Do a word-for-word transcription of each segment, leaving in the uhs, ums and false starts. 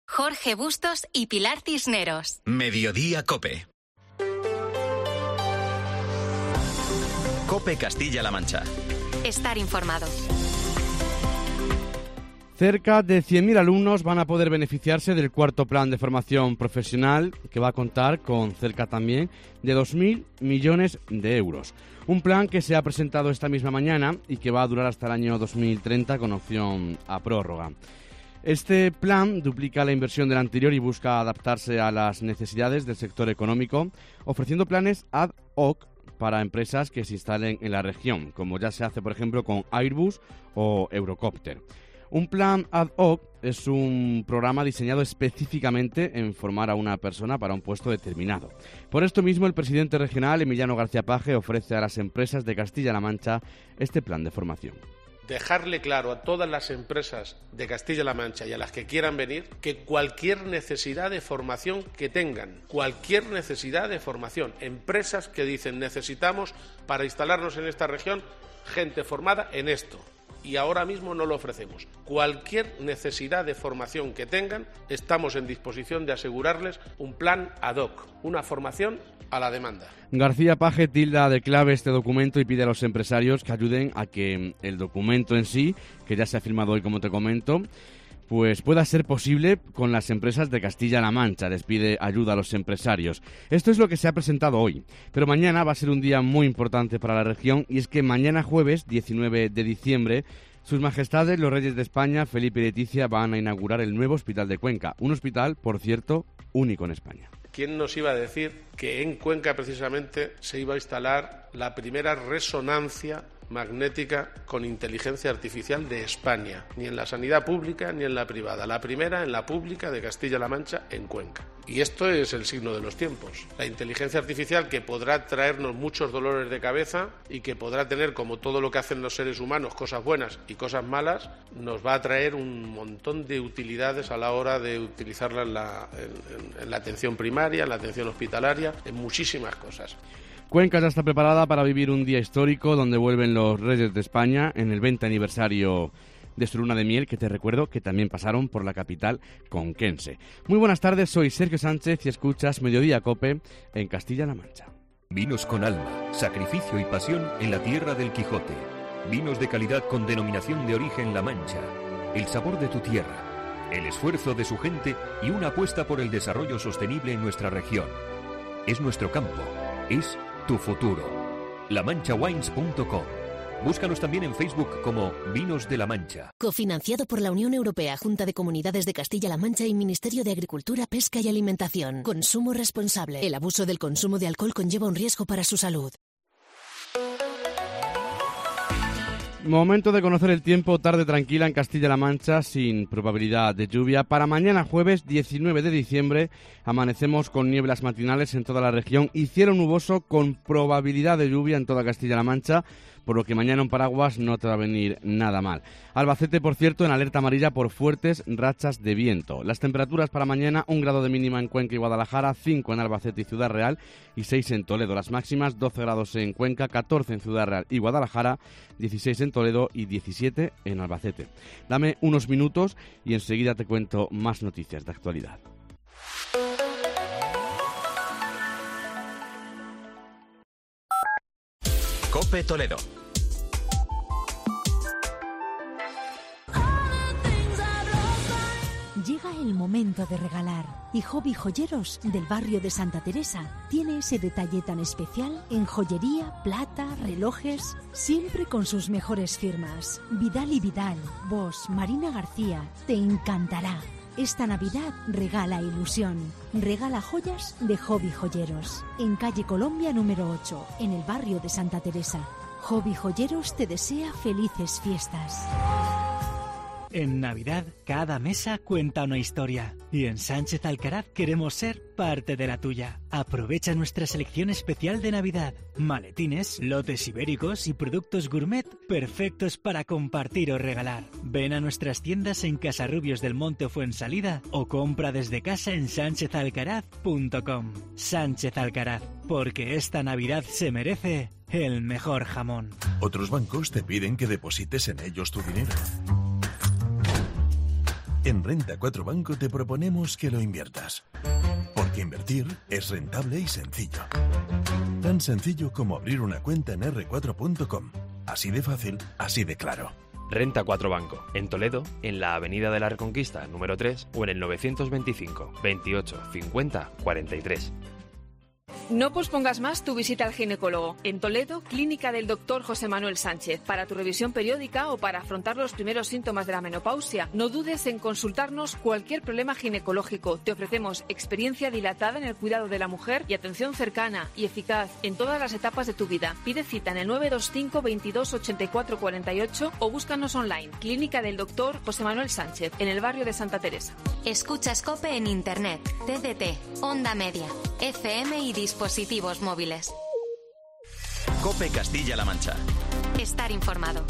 Jorge Bustos y Pilar Cisneros. Mediodía COPE. COPE Castilla-La Mancha. Estar informado. Cerca de cien mil alumnos van a poder beneficiarse del cuarto plan de formación profesional, que va a contar con cerca también de dos mil millones de euros. Un plan que se ha presentado esta misma mañana y que va a durar hasta el año dos mil treinta con opción a prórroga. Este plan duplica la inversión del anterior y busca adaptarse a las necesidades del sector económico, ofreciendo planes ad hoc para empresas que se instalen en la región, como ya se hace, por ejemplo, con Airbus o Eurocopter. Un plan ad hoc es un programa diseñado específicamente en formar a una persona para un puesto determinado. Por esto mismo, el presidente regional, Emiliano García Paje, ofrece a las empresas de Castilla-La Mancha este plan de formación. Dejarle claro a todas las empresas de Castilla-La Mancha y a las que quieran venir que cualquier necesidad de formación que tengan, cualquier necesidad de formación, empresas que dicen necesitamos para instalarnos en esta región gente formada en esto. Y ahora mismo no lo ofrecemos. Cualquier necesidad de formación que tengan, estamos en disposición de asegurarles un plan ad hoc, una formación a la demanda. García Paje tilda de clave este documento y pide a los empresarios que ayuden a que el documento en sí, que ya se ha firmado hoy, como te comento, pues pueda ser posible con las empresas de Castilla-La Mancha. Les pide ayuda a los empresarios. Esto es lo que se ha presentado hoy, pero mañana va a ser un día muy importante para la región, y es que mañana jueves, diecinueve de diciembre, Sus Majestades los Reyes de España, Felipe y Leticia, van a inaugurar el nuevo Hospital de Cuenca, un hospital, por cierto, único en España. ¿Quién nos iba a decir que en Cuenca precisamente se iba a instalar la primera resonancia magnética con inteligencia artificial de España? Ni en la sanidad pública ni en la privada. La primera en la pública de Castilla-La Mancha, en Cuenca. Y esto es el signo de los tiempos. La inteligencia artificial, que podrá traernos muchos dolores de cabeza y que podrá tener, como todo lo que hacen los seres humanos, cosas buenas y cosas malas, nos va a traer un montón de utilidades a la hora de utilizarla en la, en, en la atención primaria, en la atención hospitalaria, en muchísimas cosas. Cuenca ya está preparada para vivir un día histórico donde vuelven los Reyes de España en el veinte aniversario de su luna de miel, que te recuerdo que también pasaron por la capital conquense. Muy buenas tardes, soy Sergio Sánchez y escuchas Mediodía COPE en Castilla-La Mancha. Vinos con alma, sacrificio y pasión en la tierra del Quijote. Vinos de calidad con denominación de origen La Mancha. El sabor de tu tierra, el esfuerzo de su gente y una apuesta por el desarrollo sostenible en nuestra región. Es nuestro campo, es tu futuro. la mancha wines punto com. Búscanos también en Facebook como Vinos de La Mancha. Cofinanciado por la Unión Europea, Junta de Comunidades de Castilla-La Mancha y Ministerio de Agricultura, Pesca y Alimentación. Consumo responsable. El abuso del consumo de alcohol conlleva un riesgo para su salud. Momento de conocer el tiempo. Tarde tranquila en Castilla-La Mancha, sin probabilidad de lluvia. Para mañana jueves diecinueve de diciembre amanecemos con nieblas matinales en toda la región y cielo nuboso con probabilidad de lluvia en toda Castilla-La Mancha, por lo que mañana un paraguas no te va a venir nada mal. Albacete, por cierto, en alerta amarilla por fuertes rachas de viento. Las temperaturas para mañana: un grado de mínima en Cuenca y Guadalajara, cinco en Albacete y Ciudad Real y seis en Toledo. Las máximas: doce grados en Cuenca, catorce en Ciudad Real y Guadalajara, dieciséis en Toledo y diecisiete en Albacete. Dame unos minutos y enseguida te cuento más noticias de actualidad. COPE Toledo. Llega el momento de regalar y Hobby Joyeros del barrio de Santa Teresa tiene ese detalle tan especial en joyería, plata, relojes, siempre con sus mejores firmas. Vidal y Vidal, Bosch, Marina García, te encantará. Esta Navidad regala ilusión. Regala joyas de Hobby Joyeros. En calle Colombia número ocho, en el barrio de Santa Teresa. Hobby Joyeros te desea felices fiestas. En Navidad, cada mesa cuenta una historia. Y en Sánchez Alcaraz queremos ser parte de la tuya. Aprovecha nuestra selección especial de Navidad. Maletines, lotes ibéricos y productos gourmet perfectos para compartir o regalar. Ven a nuestras tiendas en Casarrubios del Monte o Fuensalida o compra desde casa en sánchez alcaraz punto com. Sánchez Alcaraz, porque esta Navidad se merece el mejor jamón. Otros bancos te piden que deposites en ellos tu dinero. En Renta cuatro Banco te proponemos que lo inviertas. Porque invertir es rentable y sencillo. Tan sencillo como abrir una cuenta en erre cuatro punto com. Así de fácil, así de claro. Renta cuatro Banco, en Toledo, en la Avenida de la Reconquista, número tres, o en el novecientos veinticinco, veintiocho, cincuenta, cuarenta y tres. No pospongas más tu visita al ginecólogo. En Toledo, Clínica del doctor José Manuel Sánchez. Para tu revisión periódica o para afrontar los primeros síntomas de la menopausia, no dudes en consultarnos cualquier problema ginecológico. Te ofrecemos experiencia dilatada en el cuidado de la mujer y atención cercana y eficaz en todas las etapas de tu vida. Pide cita en el nueve dos cinco, veintidós, ochenta y cuatro cuarenta y ocho o búscanos online. Clínica del doctor José Manuel Sánchez, en el barrio de Santa Teresa. Escuchas COPE en Internet, T D T, Onda Media, F M y dispositivos móviles. COPE Castilla-La Mancha. Estar informado.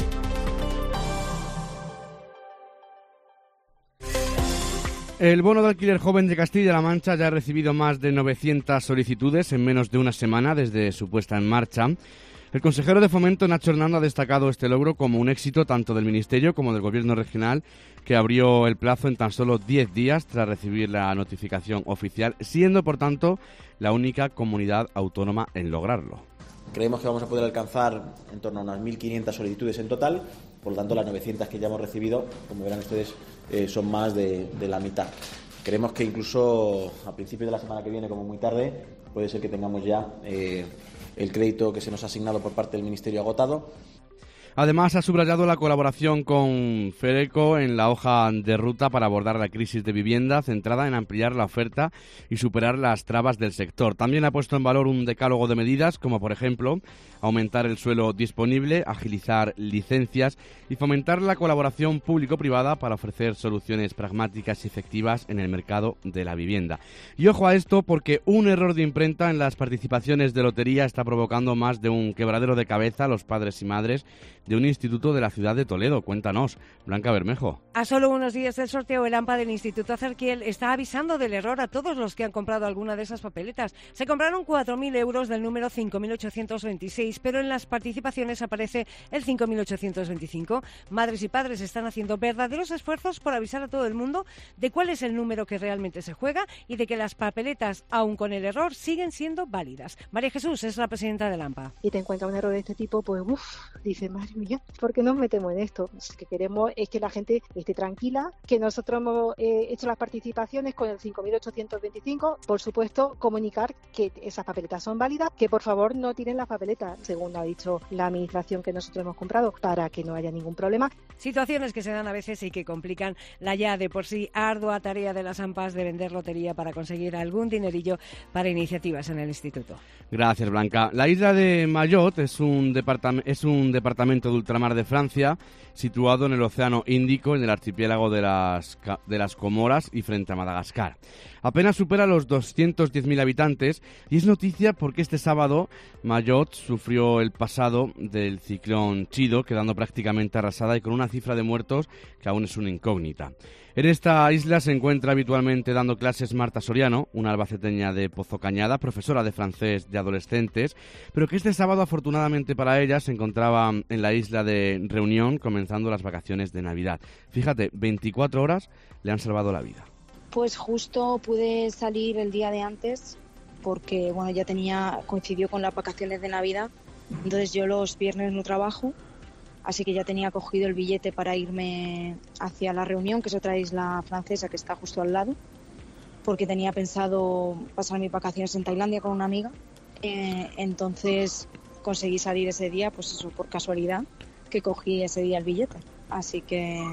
El bono de alquiler joven de Castilla-La Mancha ya ha recibido más de novecientas solicitudes en menos de una semana desde su puesta en marcha. El consejero de Fomento, Nacho Hernando, ha destacado este logro como un éxito tanto del Ministerio como del Gobierno regional, que abrió el plazo en tan solo diez días tras recibir la notificación oficial, siendo, por tanto, la única comunidad autónoma en lograrlo. Creemos que vamos a poder alcanzar en torno a unas mil quinientas solicitudes en total, por lo tanto las novecientas que ya hemos recibido, como verán ustedes, eh, son más de, de la mitad. Creemos que incluso a principios de la semana que viene, como muy tarde, puede ser que tengamos ya eh, el crédito que se nos ha asignado por parte del Ministerio agotado. Además, ha subrayado la colaboración con Fereco en la hoja de ruta para abordar la crisis de vivienda, centrada en ampliar la oferta y superar las trabas del sector. También ha puesto en valor un decálogo de medidas, como por ejemplo, aumentar el suelo disponible, agilizar licencias y fomentar la colaboración público-privada para ofrecer soluciones pragmáticas y efectivas en el mercado de la vivienda. Y ojo a esto, porque un error de imprenta en las participaciones de lotería está provocando más de un quebradero de cabeza a los padres y madres de un instituto de la ciudad de Toledo. Cuéntanos, Blanca Bermejo. A solo unos días del sorteo, el AMPA del Instituto Cerquiel está avisando del error a todos los que han comprado alguna de esas papeletas. Se compraron cuatro mil euros del número cinco mil ochocientos veintiséis, pero en las participaciones aparece el cinco mil ochocientos veinticinco. Madres y padres están haciendo verdaderos esfuerzos por avisar a todo el mundo de cuál es el número que realmente se juega y de que las papeletas, aun con el error, siguen siendo válidas. María Jesús es la presidenta del AMPA. Y te encuentras un error de este tipo, pues uff, dice, madre mía, ¿por qué nos metemos en esto? Lo que queremos es que la gente esté tranquila, que nosotros hemos eh, hecho las participaciones con el cinco mil ochocientos veinticinco, por supuesto, comunicar que esas papeletas son válidas, que por favor no tiren las papeletas, según ha dicho la administración que nosotros hemos comprado, para que no haya ningún problema. Situaciones que se dan a veces y que complican la ya de por sí ardua tarea de las AMPAs de vender lotería para conseguir algún dinerillo para iniciativas en el instituto. Gracias, Blanca. La isla de Mayotte es un, departam- es un departamento de ultramar de Francia, situado en el Océano Índico, en el archipiélago de las, de las Comoras y frente a Madagascar. Apenas supera los doscientos diez mil habitantes y es noticia porque este sábado Mayotte sufrió el pasado del ciclón Chido, quedando prácticamente arrasada y con una cifra de muertos que aún es una incógnita. En esta isla se encuentra habitualmente dando clases Marta Soriano, una albaceteña de Pozo Cañada, profesora de francés de adolescentes, pero que este sábado, afortunadamente para ella, se encontraba en la isla de Reunión comenzando las vacaciones de Navidad. Fíjate, veinticuatro horas le han salvado la vida. Pues justo pude salir el día de antes porque bueno ya tenía coincidió con las vacaciones de Navidad, entonces yo los viernes no trabajo. Así que ya tenía cogido el billete para irme hacia La Reunión, que es otra isla francesa que está justo al lado, porque tenía pensado pasar mis vacaciones en Tailandia con una amiga. Eh, entonces conseguí salir ese día, pues eso, por casualidad, que cogí ese día el billete. Así que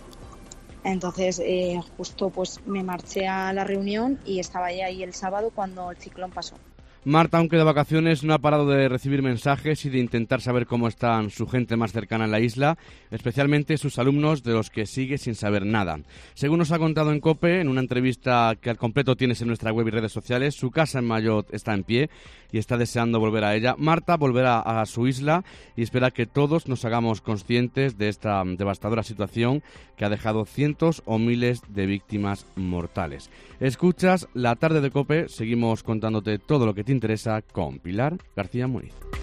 entonces eh, justo pues me marché a La Reunión y estaba ya ahí el sábado cuando el ciclón pasó. Marta, aunque de vacaciones, no ha parado de recibir mensajes y de intentar saber cómo están su gente más cercana en la isla, especialmente sus alumnos, de los que sigue sin saber nada. Según nos ha contado en COPE, en una entrevista que al completo tienes en nuestra web y redes sociales, su casa en Mayotte está en pie y está deseando volver a ella. Marta volverá a su isla y espera que todos nos hagamos conscientes de esta devastadora situación que ha dejado cientos o miles de víctimas mortales. Escuchas La Tarde de COPE, seguimos contándote todo lo que te interesa con Pilar García Muniz.